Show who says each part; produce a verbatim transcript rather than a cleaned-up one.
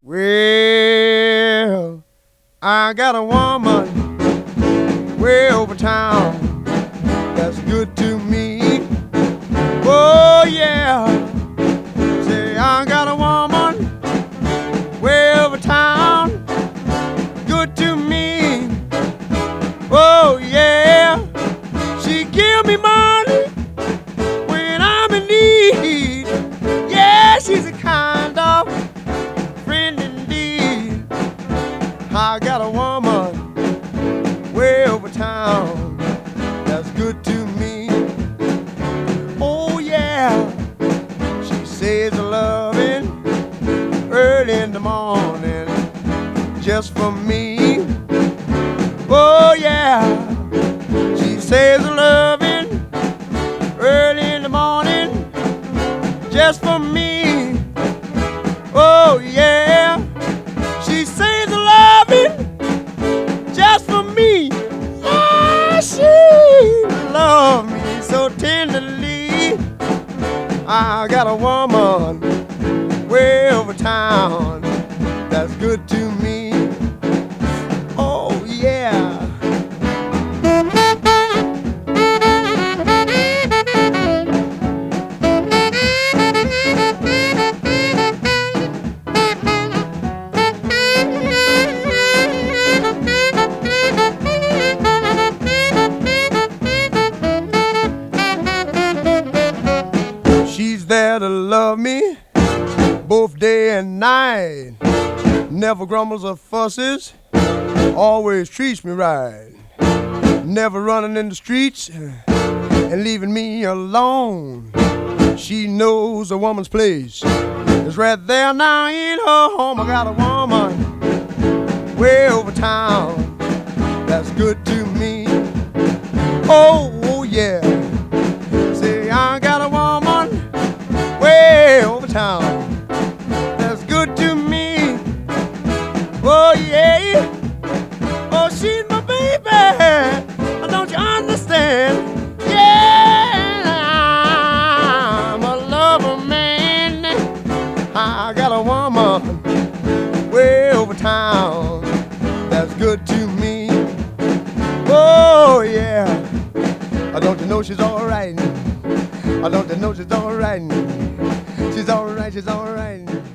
Speaker 1: Well, I got a woman way over town that's good to me. Oh yeah, say I got a woman way over town, good to me. Oh yeah, she give me money when I'm in need. Yeah, she's a kind of friend indeed. I got a woman way over town that's good to me. Oh yeah, she says a loving early in the morning just for me. Oh yeah, she says a loving early in the morning just for me. Oh yeah, she says a loving just for me. Yeah, she loves me so tenderly. I got a woman way over town that's good to me. Oh yeah. She's there to love me both day and night. Never grumbles or fusses, always treats me right. Never running in the streets and leaving me alone. She knows a woman's place is right there now in her home. I got a woman way over town that's good to me. Oh, oh yeah, say I got a woman way over town that's good to me. Oh yeah, oh she's my baby, don't you understand? Yeah, I'm a lover man. I got a woman way over town that's good to me. Oh yeah, don't you know she's alright? Don't you know she's alright? She's alright, she's alright.